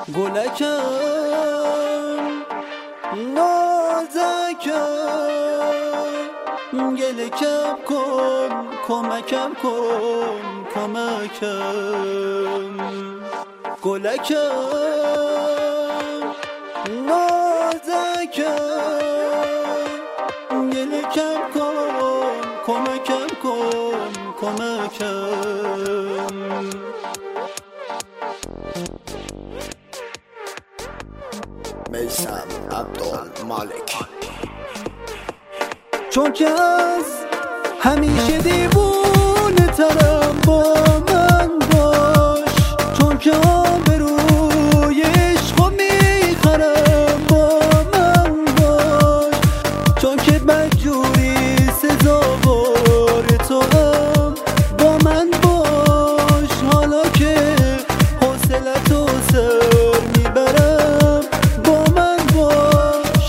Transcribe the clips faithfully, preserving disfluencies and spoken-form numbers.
گلکم نازکم گله کم کن کمکم کن کمکم گلکم نازکم گله کم کن کمکم کن کمکم میثم عبدالمالک. چون که از همیشه دیوونه ترم با من باش، چون که آبروی عشقو میخرم با من باش، چون که بدجوری سزاوار تو هم با من باش. حالا که حوصلتو سر میبرم با من باش.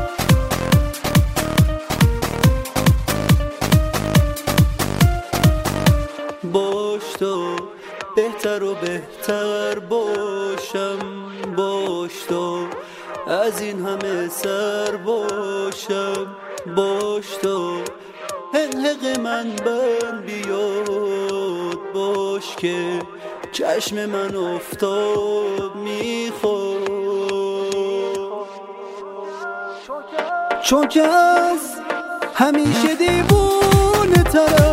باش تو بهتر و بهتر باشم، باش تو از این همه سر باشم، باش تو حق من بند بیاد، باش که چشم من افتاد میخواد. چون که از همیشه دیوونه ترم